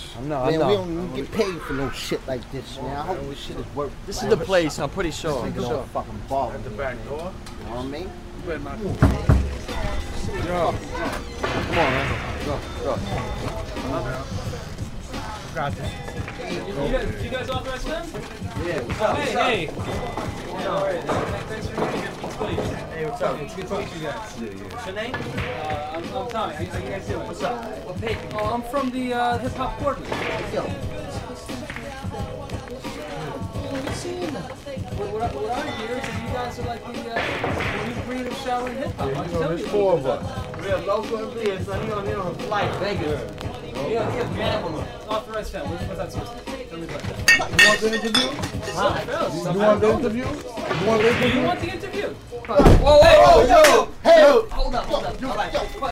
Man, we don't even get paid for no shit like this, man. I hope this shit is worth. This is the place, I'm pretty sure. Niggas don't fucking ball. At the back door. You know what I mean? You better not. Yo. Come on, man. Go. Got this. You guys authorize them? Yeah, what's up? Hey. Thanks for being here, please. Hey, what's up? It's good to meet you guys. What's your name? I'm Tommy. How you guys doing? What's up? What page? Oh, I'm from the Hip Hop Coordinator. Yo. What I hear is that you guys are like the new breed of shouting hip hop. You know, there's 4 of us. We're local employees, so he's on a flight, Vegas. Authorized family. What's that supposed to be? Tell me about that. You want the interview? You want the interview? You want the interview? Do you want the interview? Whoa, Hey, Hold up.